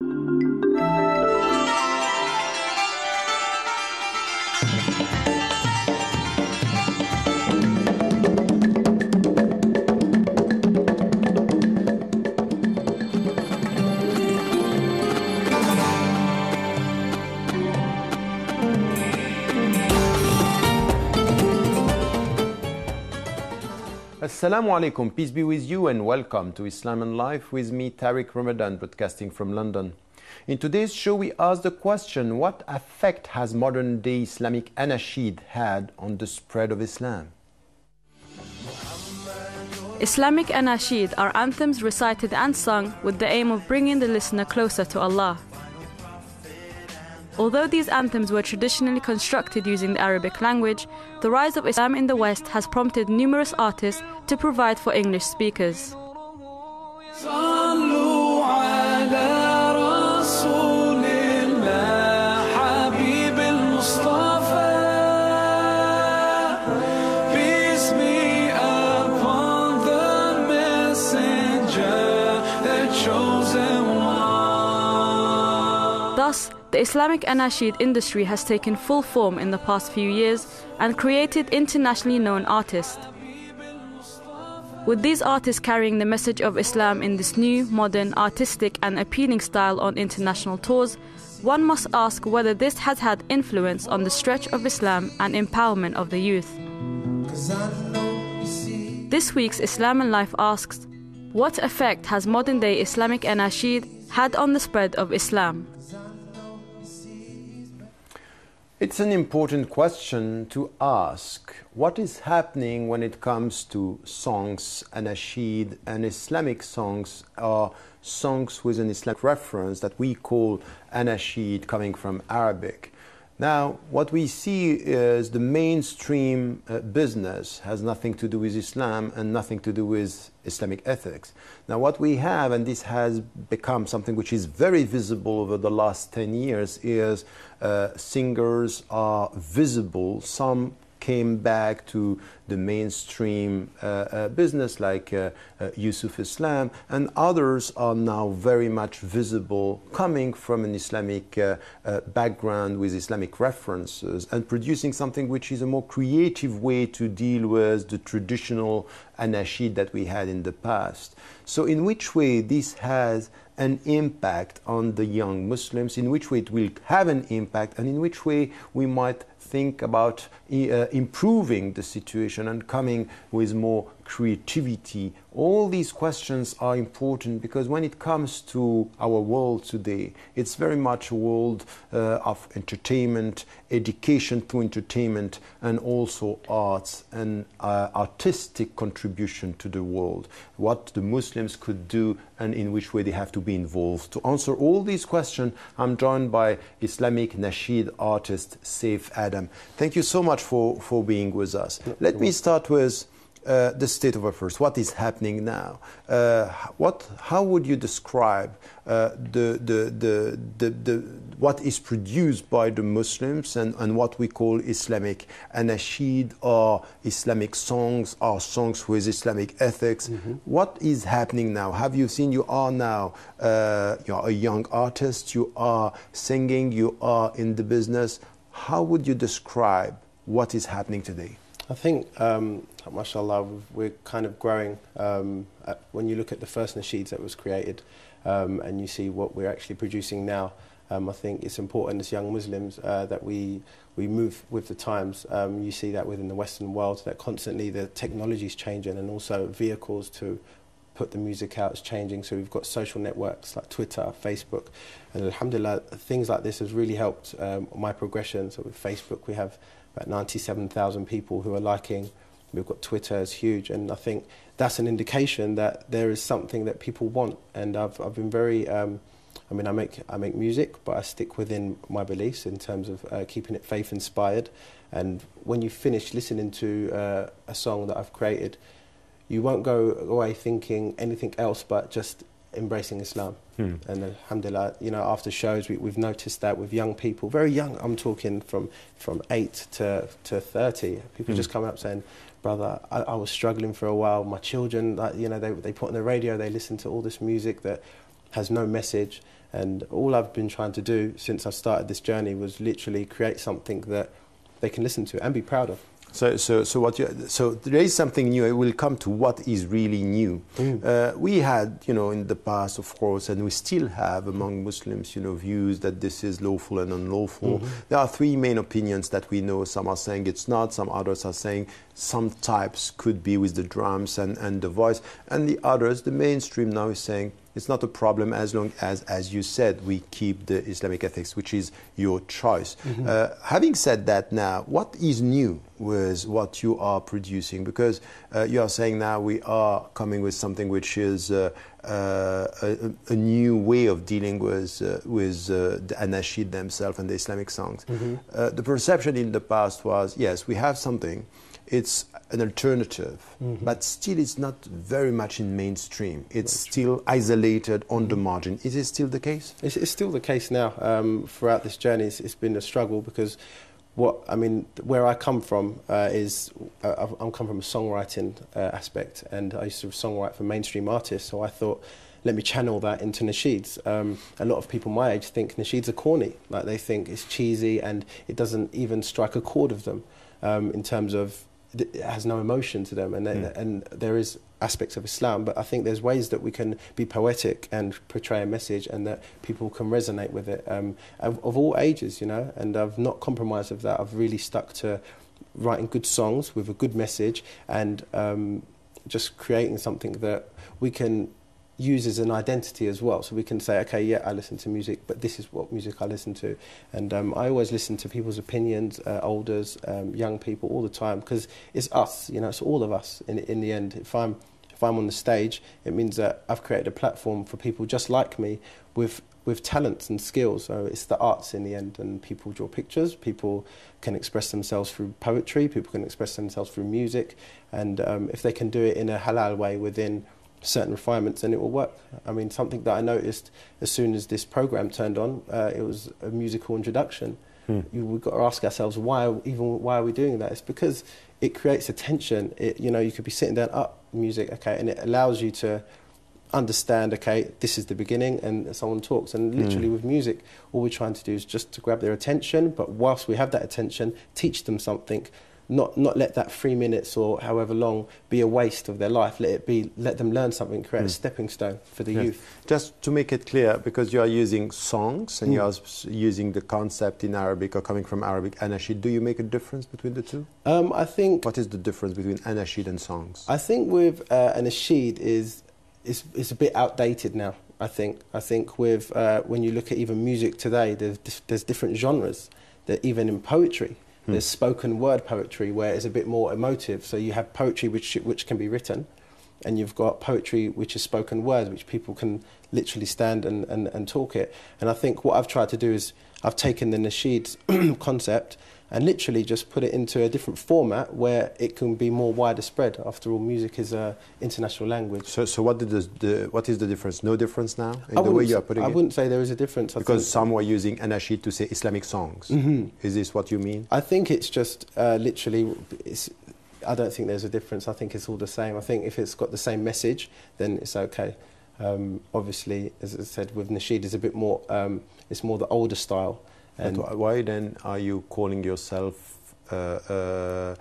Assalamu alaikum, peace be with you and welcome to Islam and Life with me, Tariq Ramadan, broadcasting from London. In today's show we ask the question, what effect has modern day Islamic anashid had on the spread of Islam? Islamic anashid are anthems recited and sung with the aim of bringing the listener closer to Allah. Although these anthems were traditionally constructed using the Arabic language, the rise of Islam in the West has prompted numerous artists to provide for English speakers. Thus, the Islamic anashid industry has taken full form in the past few years and created internationally known artists. With these artists carrying the message of Islam in this new, modern, artistic and appealing style on international tours, one must ask whether this has had influence on the stretch of Islam and empowerment of the youth. This week's Islam and Life asks, what effect has modern-day Islamic anashid had on the spread of Islam? It's an important question to ask. What is happening when it comes to songs, anashid, and Islamic songs, or songs with an Islamic reference that we call anashid, coming from Arabic? Now, what we see is the mainstream business has nothing to do with Islam and nothing to do with Islamic ethics. Now, what we have, and this has become something which is very visible over the last 10 years, is singers are visible. Some came back to the mainstream business like Yusuf Islam, and others are now very much visible, coming from an Islamic background with Islamic references and producing something which is a more creative way to deal with the traditional anashid that we had in the past. So in which way this has an impact on the young Muslims, in which way it will have an impact, and in which way we might think about improving the situation and coming with more creativity. All these questions are important because when it comes to our world today, it's very much a world of entertainment, education through entertainment, and also arts and artistic contribution to the world. What the Muslims could do and in which way they have to be involved. To answer all these questions, I'm joined by Islamic nasheed artist Saif Adam. Thank you so much for being with us. Let me start with the state of affairs. What is happening now? How would you describe what is produced by the Muslims and what we call Islamic anashid, or Islamic songs, or songs with Islamic ethics? Mm-hmm. What is happening now? Have you seen? You are now you're a young artist. You are singing. You are in the business. How would you describe what is happening today? I think, mashallah, we're kind of growing. When you look at the first nasheeds that was created and you see what we're actually producing now, I think it's important as young Muslims that we move with the times. You see that within the Western world, that constantly the technology is changing, and also vehicles to put the music out is changing. So we've got social networks like Twitter, Facebook, and alhamdulillah, things like this has really helped my progression. So with Facebook, we have about 97,000 people who are liking. We've got Twitter, is huge, and I think that's an indication that there is something that people want. And I've been very, I make music, but I stick within my beliefs in terms of keeping it faith inspired. And when you finish listening to a song that I've created, you won't go away thinking anything else but just embracing Islam. And alhamdulillah, after shows we've noticed that with young people, very young, I'm talking from 8 to 30, people just come up saying, brother, I was struggling for a while, my children, they put on the radio, they listen to all this music that has no message. And all I've been trying to do since I started this journey was literally create something that they can listen to and be proud of. So there is something new. It will come to what is really new. We had, in the past, of course, and we still have among Muslims, views that this is lawful and unlawful. There are three main opinions that we know. Some are saying it's not. Some others are saying some types could be with the drums and the voice. And the others, the mainstream now is saying it's not a problem as long as you said, we keep the Islamic ethics, which is your choice. Having said that now, what is new with what you are producing? Because you are saying now we are coming with something which is a new way of dealing with the anashid themselves and the Islamic songs. The perception in the past was, yes, we have something. It's an alternative, but still it's not very much in mainstream. It's still isolated on the margin. Is it still the case? It's still the case now. Throughout this journey, it's been a struggle because where I come from is I'm come from a songwriting aspect, and I used to songwrite for mainstream artists. So I thought, let me channel that into nasheeds. A lot of people my age think nasheeds are corny, like they think it's cheesy and it doesn't even strike a chord of them in terms of it has no emotion to them, and there is aspects of Islam, but I think there's ways that we can be poetic and portray a message and that people can resonate with it of all ages, and I've not compromised with that. I've really stuck to writing good songs with a good message and just creating something that we can use as an identity as well, so we can say, okay, yeah, I listen to music, but this is what music I listen to. And I always listen to people's opinions, elders, young people, all the time, because it's us, it's all of us in the end. If I'm on the stage, it means that I've created a platform for people just like me with talents and skills. So it's the arts in the end, and people draw pictures, people can express themselves through poetry, people can express themselves through music, and if they can do it in a halal way within certain refinements, then it will work. Something that I noticed as soon as this program turned on, it was a musical introduction. We've got to ask ourselves why are we doing that? It's because it creates attention. You could be sitting down, music, okay, and it allows you to understand, okay, this is the beginning, and someone talks. And literally with music, all we're trying to do is just to grab their attention, but whilst we have that attention, teach them something. Not let that 3 minutes or however long be a waste of their life. Let them learn something, create a stepping stone for the youth. Just to make it clear, because you are using songs and you are using the concept in Arabic or coming from Arabic, anashid, do you make a difference between the two? I think... What is the difference between anashid and songs? I think with anashid is a bit outdated now. I think with when you look at even music today, there's different genres. That even in poetry, there's spoken word poetry where it's a bit more emotive. So you have poetry which can be written, and you've got poetry which is spoken word, which people can literally stand and talk it. And I think what I've tried to do is I've taken the nasheed concept and literally just put it into a different format where it can be more wider spread. After all, music is an international language. So what is the difference? No difference now in the way you are putting it? I wouldn't say there is a difference. Because some were using anashid to say Islamic songs. Is this what you mean? I think it's just literally... I don't think there's a difference. I think it's all the same. I think if it's got the same message, then it's okay. Obviously, as I said, with nasheed, it's a bit more... it's more the older style. And why then are you calling yourself a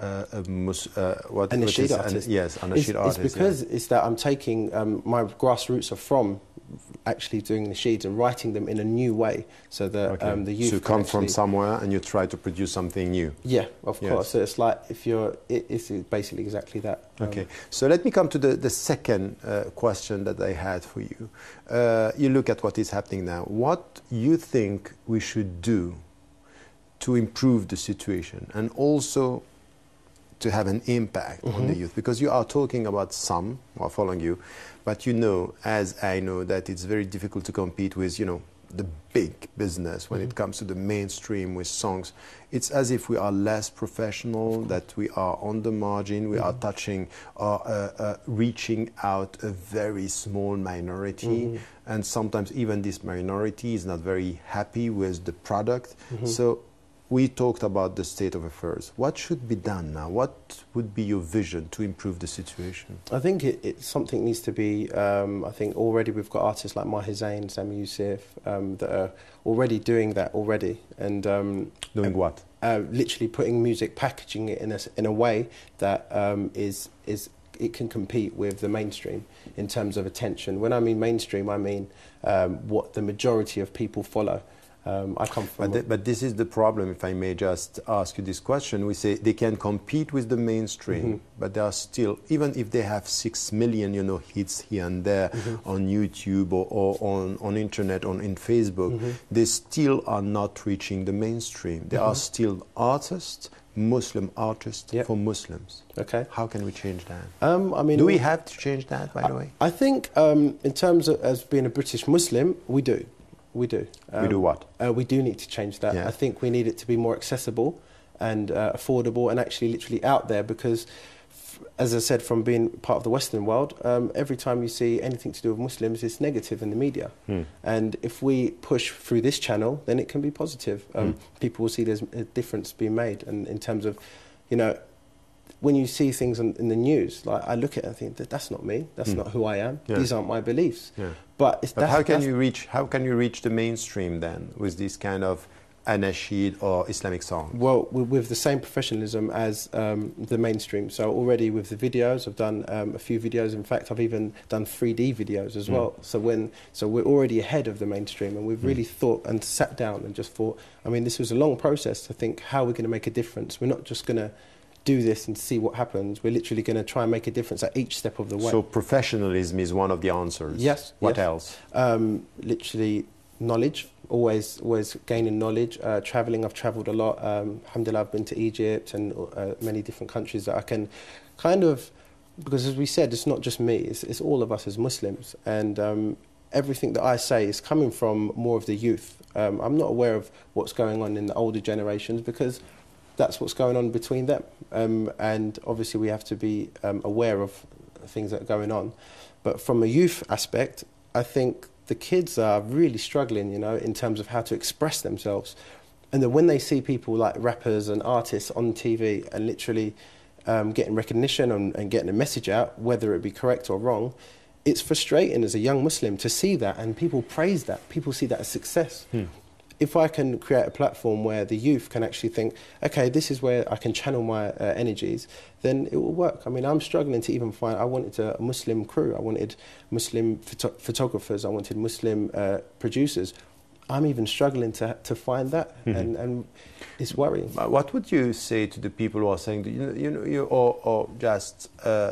nasheed artist? Yes, a nasheed artist. It's because it's that I'm taking my grassroots are from actually doing nasheeds and writing them in a new way, so that the youth. So you come from somewhere and you try to produce something new. Yeah, of course. So it's like it's basically exactly that. Okay. So let me come to the second question that I had for you. You look at what is happening now. What you think we should do to improve the situation and also to have an impact on the youth? Because you are talking about some who are following you, but as I know, that it's very difficult to compete with, the big business when it comes to the mainstream with songs. It's as if we are less professional, that we are on the margin, we are touching or reaching out a very small minority, and sometimes even this minority is not very happy with the product. So we talked about the state of affairs. What should be done now? What would be your vision to improve the situation? I think it's something needs to be, I think already we've got artists like Maher Zain, Sami Yusuf, that are already doing that already. And doing what? Literally putting music, packaging it in a way that it can compete with the mainstream in terms of attention. When I mean mainstream, I mean what the majority of people follow. I come from... But this is the problem, if I may just ask you this question. We say they can compete with the mainstream, but they are still, even if they have 6 million, hits here and there on YouTube or on internet, in Facebook, they still are not reaching the mainstream. They are still artists, Muslim artists for Muslims. Okay. How can we change that? I mean, do we have to change that, by the way? I think in terms of as being a British Muslim, we do. We do. We do what? We do need to change that. Yeah. I think we need it to be more accessible and affordable and actually literally out there because, as I said, from being part of the Western world, every time you see anything to do with Muslims, it's negative in the media. And if we push through this channel, then it can be positive. People will see there's a difference being made. And in terms of, when you see things in the news, like I look at it and think that's not me. That's not who I am. Yeah. These aren't my beliefs. Yeah. But how can you reach the mainstream then with this kind of anashid or Islamic song? Well, with the same professionalism as the mainstream. So already with the videos, I've done a few videos. In fact, I've even done 3D videos as well. So we're already ahead of the mainstream, and we've really thought and sat down and just thought. I mean, this was a long process to think how we're going to make a difference. We're not just going to do this and see what happens. We're literally going to try and make a difference at each step of the way. So professionalism is one of the answers. Yes. What else? Literally knowledge. Always gaining knowledge. Traveling. I've travelled a lot. Alhamdulillah, I've been to Egypt and many different countries that I can kind of, because as we said, it's not just me. It's all of us as Muslims, and everything that I say is coming from more of the youth. I'm not aware of what's going on in the older generations because that's what's going on between them. And obviously we have to be aware of things that are going on. But from a youth aspect, I think the kids are really struggling, in terms of how to express themselves. And then when they see people like rappers and artists on TV and literally getting recognition and getting a message out, whether it be correct or wrong, it's frustrating as a young Muslim to see that, and people praise that. People see that as success. If I can create a platform where the youth can actually think, okay, this is where I can channel my energies, then it will work. I mean, I'm struggling to even find, I wanted a Muslim crew, I wanted Muslim photographers, I wanted Muslim producers. I'm even struggling to find that, and it's worrying. What would you say to the people who are saying, or just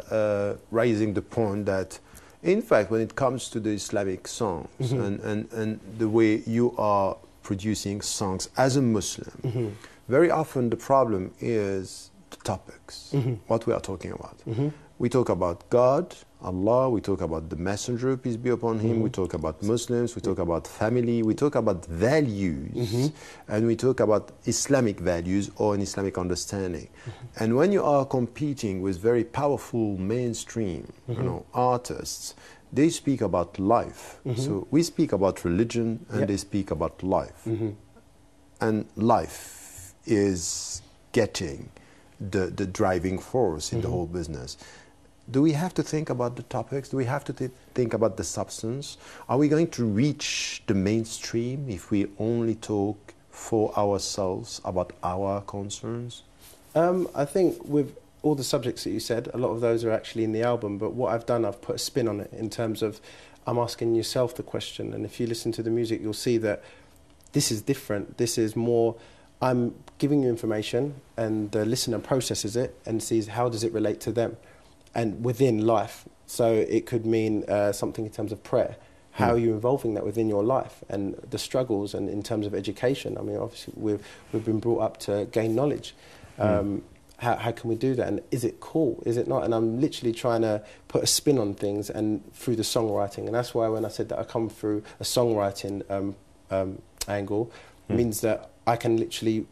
raising the point that, in fact, when it comes to the Islamic songs and the way you are producing songs as a Muslim, very often the problem is the topics, what we are talking about. We talk about God, Allah, we talk about the Messenger, peace be upon him, we talk about Muslims, we talk about family, we talk about values, and we talk about Islamic values or an Islamic understanding. And when you are competing with very powerful mainstream artists, they speak about life. So we speak about religion and they speak about life. And life is getting the driving force in the whole business. Do we have to think about the topics? Do we have to think about the substance? Are we going to reach the mainstream if we only talk for ourselves about our concerns? I think with all the subjects that you said, a lot of those are actually in the album, but what I've done, I've put a spin on it in terms of I'm asking yourself the question, and if you listen to the music, you'll see that this is different. This is more, I'm giving you information, and the listener processes it and sees how does it relate to them and within life. So it could mean something in terms of prayer. How are you involving that within your life and the struggles, and in terms of education? I mean, obviously we've been brought up to gain knowledge. How can we do that? And is it cool? Is it not? And I'm literally trying to put a spin on things and through the songwriting. And that's why when I said that I come through a songwriting angle, means that I can literally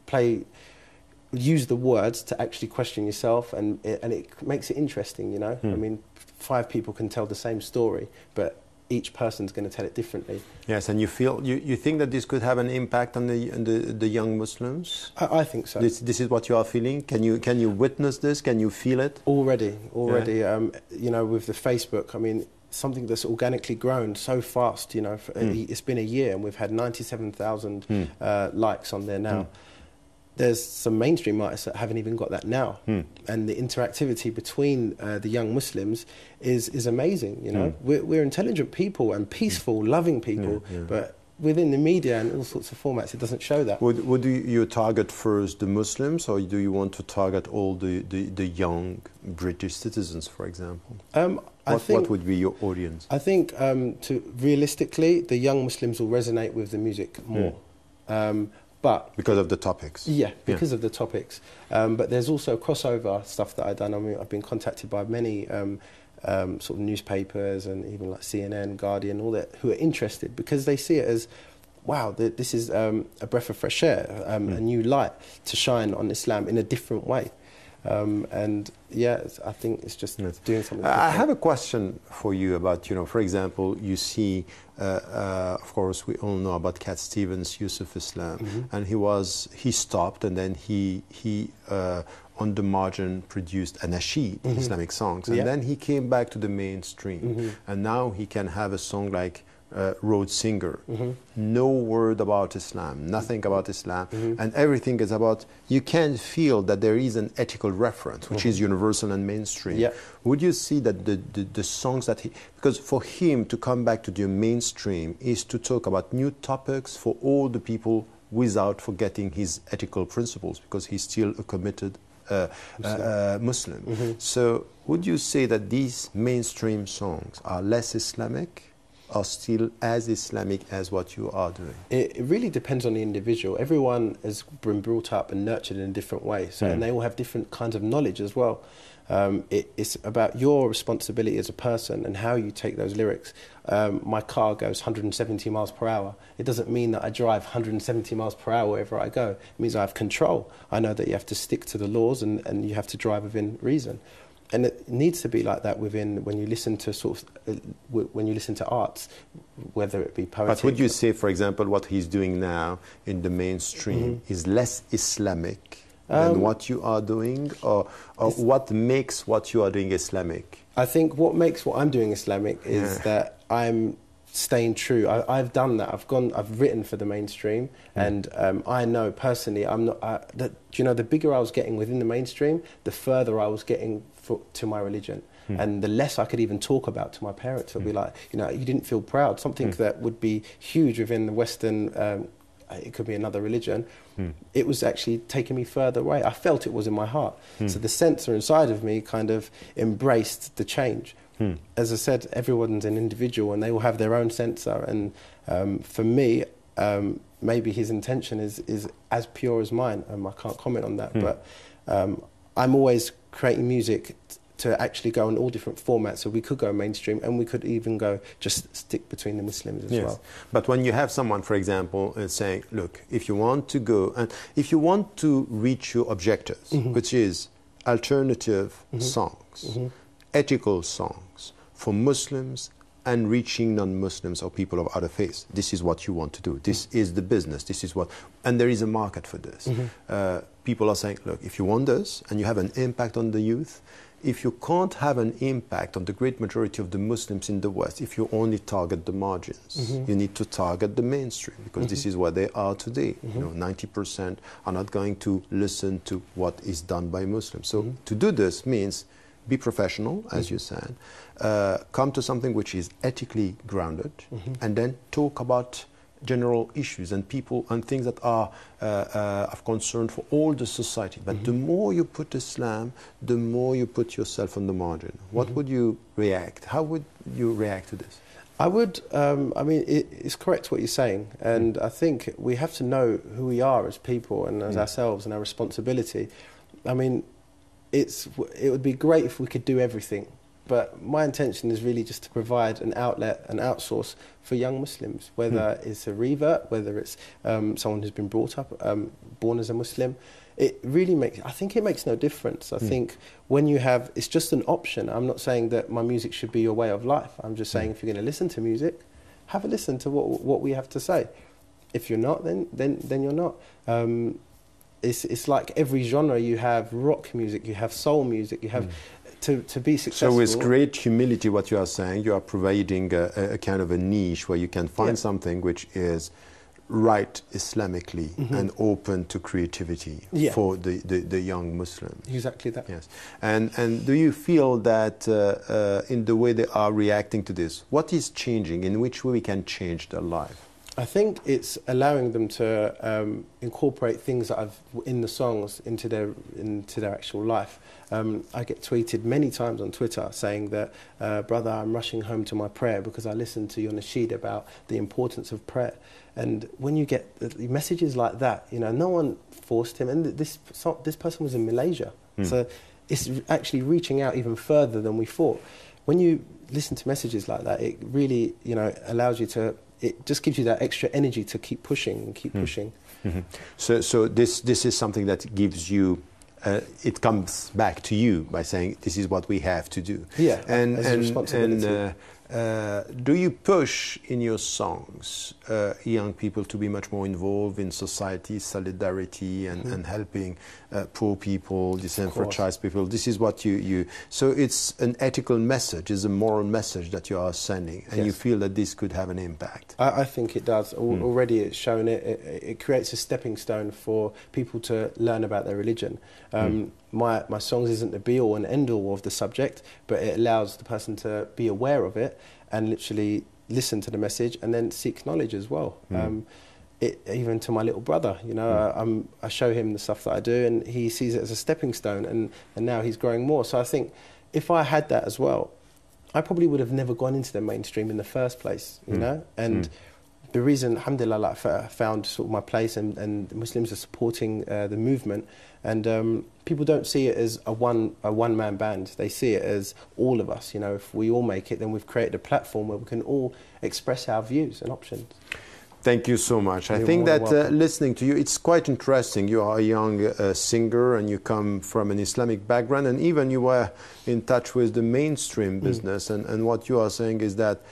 use the words to actually question yourself, and it makes it interesting, I mean, 5 people can tell the same story, but each person's going to tell it differently. Yes, and you think that this could have an impact on the young Muslims? I think so. This is what you are feeling. Can you witness this? Can you feel it? Already. Yeah. You know, with the Facebook, I mean, something that's organically grown so fast. You know, it's been a year and we've had 97,000 likes on there now. There's some mainstream artists that haven't even got that now, and the interactivity between the young Muslims is amazing. You know, we're intelligent people and peaceful, loving people, but within the media and all sorts of formats, it doesn't show that. Would you target first the Muslims, or do you want to target all the young British citizens, for example? What would be your audience? I think realistically, the young Muslims will resonate with the music more. But because of the topics. Yeah, because of the topics. But there's also crossover stuff that I've done. I mean, I've been contacted by many sort of newspapers and even like CNN, Guardian, all that, who are interested because they see it as, wow, this is a breath of fresh air, a new light to shine on Islam in a different way. And yeah, I think it's just doing something different. I have a question for you about, you know, for example, you see, of course, we all know about Cat Stevens, Yusuf Islam, and he stopped, and then he on the margin produced a nasheed, Islamic songs, and then he came back to the mainstream, and now he can have a song like Road Singer, no word about Islam, nothing about Islam, and everything is about, you can feel that there is an ethical reference, which is universal and mainstream. Yeah. Would you see that the songs that because for him to come back to the mainstream is to talk about new topics for all the people without forgetting his ethical principles, because he's still a committed Muslim. So would you say that these mainstream songs are less Islamic, are still as Islamic as what you are doing? It really depends on the individual. Everyone has been brought up and nurtured in a different way, so and they all have different kinds of knowledge as well. It's about your responsibility as a person and how you take those lyrics. My car goes 170 miles per hour. It doesn't mean that I drive 170 miles per hour wherever I go. It means I have control. I know that you have to stick to the laws and you have to drive within reason. And it needs to be like that within when you listen to when you listen to arts, whether it be poetry. But would you say, for example, what he's doing now in the mainstream is less Islamic than what you are doing, or what makes what you are doing Islamic? I think what makes what I'm doing Islamic is that I'm staying true. I've done that. I've written for the mainstream, and I know personally, I'm not. You know, the bigger I was getting within the mainstream, the further I was getting to my religion, and the less I could even talk about to my parents. It'll be like, you know, you didn't feel proud. Something that would be huge within the Western. It could be another religion. It was actually taking me further away. I felt it was in my heart. So the sensor inside of me kind of embraced the change. As I said, everyone's an individual and they will have their own sensor. And for me, maybe his intention is as pure as mine. I can't comment on that. But I'm always creating music to actually go in all different formats. So we could go mainstream and we could even go just stick between the Muslims as well. But when you have someone, for example, saying, look, if you want to go and if you want to reach your objectives, which is alternative songs, ethical songs for Muslims and reaching non-Muslims or people of other faiths, this is what you want to do. This is the business. This is what, and there is a market for this. People are saying, look, if you want this and you have an impact on the youth, if you can't have an impact on the great majority of the Muslims in the West, if you only target the margins, you need to target the mainstream, because this is where they are today. You know, 90% are not going to listen to what is done by Muslims. So to do this means be professional, as you said, come to something which is ethically grounded, and then talk about general issues and people and things that are of concern for all the society. But the more you put Islam, the more you put yourself on the margin. What would you react? How would you react to this? I would, I mean, it's correct what you're saying, and I think we have to know who we are as people and as ourselves and our responsibility. I mean, it would be great if we could do everything, but my intention is really just to provide an outlet, an outsource for young Muslims, whether it's a revert, whether it's someone who's been brought up, born as a Muslim. It really I think it makes no difference. I think when you have, it's just an option. I'm not saying that my music should be your way of life. I'm just saying if you're going to listen to music, have a listen to what we have to say. If you're not, then you're not. It's like every genre. You have rock music, you have soul music, you have to be successful. So with great humility, what you are saying, you are providing a kind of a niche where you can find something which is right Islamically and open to creativity for the young Muslims. Exactly that. Yes. And do you feel that in the way they are reacting to this, what is changing? In which way we can change their life? I think it's allowing them to incorporate things that I've in the songs into their actual life. I get tweeted many times on Twitter saying that, brother, I'm rushing home to my prayer because I listened to your nasheed about the importance of prayer. And when you get messages like that, you know, no one forced him, and this person was in Malaysia, so it's actually reaching out even further than we thought. When you listen to messages like that, it really, you know, allows you to. It just gives you that extra energy to keep pushing and keep pushing. So this is something that gives you. It comes back to you by saying this is what we have to do. Yeah, and as a responsibility. Do you push in your songs young people to be much more involved in society, solidarity, and helping poor people, disenfranchised people? This is what you. So it's an ethical message, it's a moral message that you are sending, and you feel that this could have an impact. I think it does. Already it's shown it creates a stepping stone for people to learn about their religion. My songs isn't the be-all and end-all of the subject, but it allows the person to be aware of it and literally listen to the message and then seek knowledge as well. Even to my little brother, you know, I show him the stuff that I do and he sees it as a stepping stone, and now he's growing more. So I think if I had that as well, I probably would have never gone into the mainstream in the first place, you know? And the reason, alhamdulillah, like, I found sort of my place and Muslims are supporting the movement, and people don't see it as a one-man band. They see it as all of us. You know, if we all make it, then we've created a platform where we can all express our views and options. Thank you so much. I think that listening to you, it's quite interesting. You are a young singer and you come from an Islamic background, and even you were in touch with the mainstream business. And what you are saying is that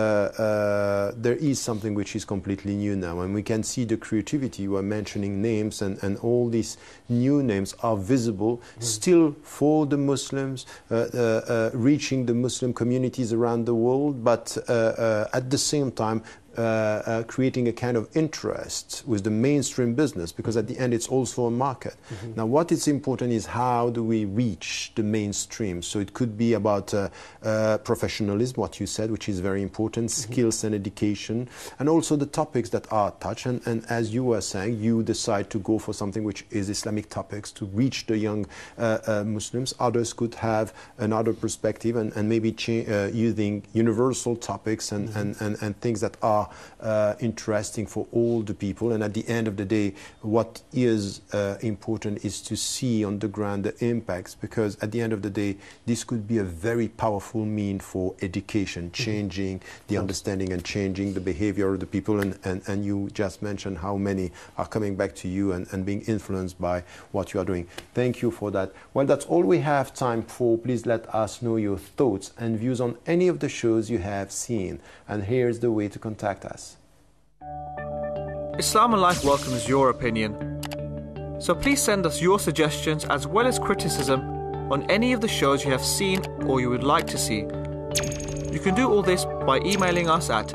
there is something which is completely new now, and we can see the creativity. You are mentioning names, and all these new names are visible still for the Muslims, reaching the Muslim communities around the world, but at the same time creating a kind of interest with the mainstream business, because at the end it's also a market. Now what is important is how do we reach the mainstream. So it could be about professionalism, what you said, which is very important, skills and education, and also the topics that are touched. And as you were saying, you decide to go for something which is Islamic topics to reach the young Muslims. Others could have another perspective and maybe using universal topics and things that are interesting for all the people. And at the end of the day, what is important is to see on the ground the impacts, because at the end of the day, this could be a very powerful mean for education, changing the understanding and changing the behavior of the people. And you just mentioned how many are coming back to you and being influenced by what you are doing. Thank you for that. Well, that's all we have time for. Please let us know your thoughts and views on any of the shows you have seen. And here's the way to contact us. Islam and Life welcomes your opinion. So please send us your suggestions as well as criticism on any of the shows you have seen or you would like to see. You can do all this by emailing us at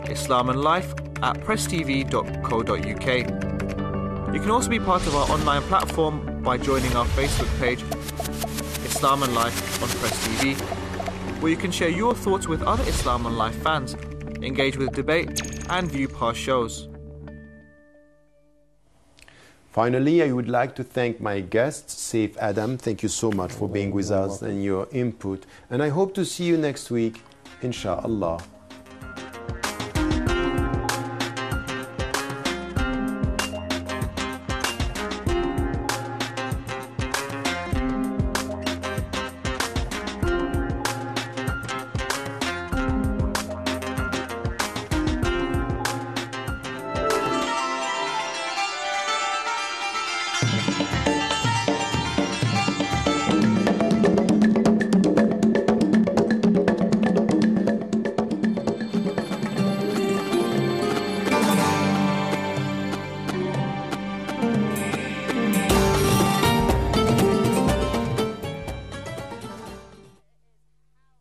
islamandlife@presstv.co.uk. You can also be part of our online platform by joining our Facebook page, Islam and Life on Press TV, where you can share your thoughts with other Islam and Life fans, engage with debate, and view past shows. Finally, I would like to thank my guest, Saif Adam. Thank you so much for being with us and your input. And I hope to see you next week, inshallah.